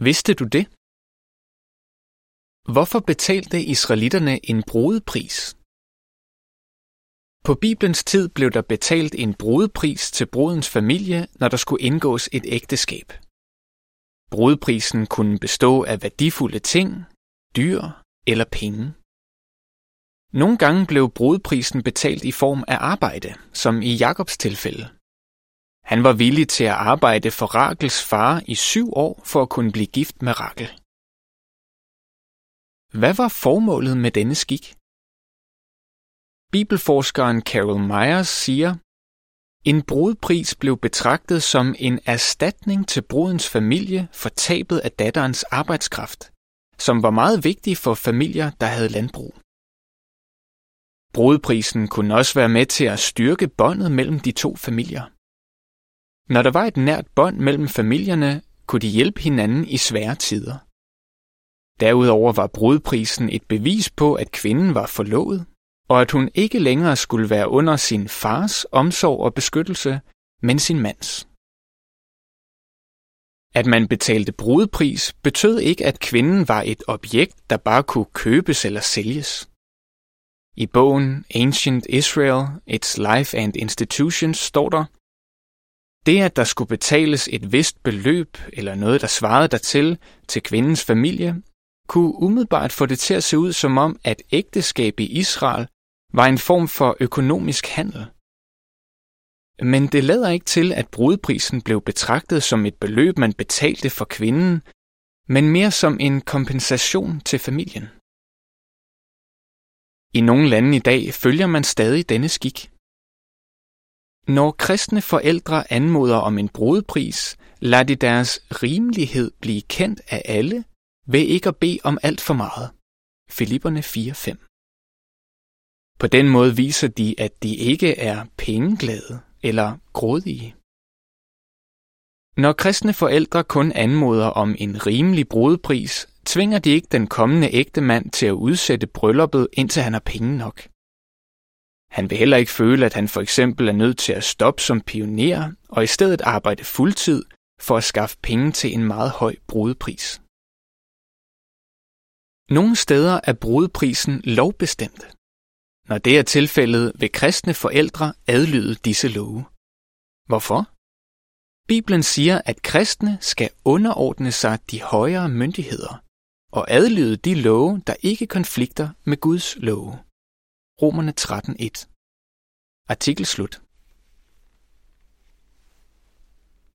Vidste du det? Hvorfor betalte israelitterne en brudepris? På Bibelens tid blev der betalt en brudepris til brudens familie, når der skulle indgås et ægteskab. Brudeprisen kunne bestå af værdifulde ting, dyr eller penge. Nogle gange blev brudeprisen betalt i form af arbejde, som i Jakobs tilfælde. Han var villig til at arbejde for Rachels far i 7 år for at kunne blive gift med Rachel. Hvad var formålet med denne skik? Bibelforskeren Carol Myers siger, en brudepris blev betragtet som en erstatning til brudens familie for tabet af datterens arbejdskraft, som var meget vigtig for familier, der havde landbrug. Brudeprisen kunne også være med til at styrke båndet mellem de to familier. Når der var et nært bånd mellem familierne, kunne de hjælpe hinanden i svære tider. Derudover var brudeprisen et bevis på, at kvinden var forlovet, og at hun ikke længere skulle være under sin fars omsorg og beskyttelse, men sin mands. At man betalte brudepris betød ikke, at kvinden var et objekt, der bare kunne købes eller sælges. I bogen Ancient Israel, Its Life and Institutions står der, det, at der skulle betales et vist beløb eller noget, der svarede dertil til kvindens familie, kunne umiddelbart få det til at se ud som om, at ægteskab i Israel var en form for økonomisk handel. Men det lader ikke til, at brudeprisen blev betragtet som et beløb, man betalte for kvinden, men mere som en kompensation til familien. I nogle lande i dag følger man stadig denne skik. Når kristne forældre anmoder om en brudepris, lader de deres rimelighed blive kendt af alle, ved ikke at bede om alt for meget. Filipperne 4:5. På den måde viser de, at de ikke er pengeglade eller grådige. Når kristne forældre kun anmoder om en rimelig brudepris, tvinger de ikke den kommende ægtemand til at udsætte brylluppet, indtil han har penge nok. Han vil heller ikke føle, at han for eksempel er nødt til at stoppe som pioner og i stedet arbejde fuldtid for at skaffe penge til en meget høj brudepris. Nogle steder er brudeprisen lovbestemt. Når det er tilfældet, vil kristne forældre adlyde disse love. Hvorfor? Bibelen siger, at kristne skal underordne sig de højere myndigheder og adlyde de love, der ikke konflikter med Guds love. Romerne 13:1. Artikel slut.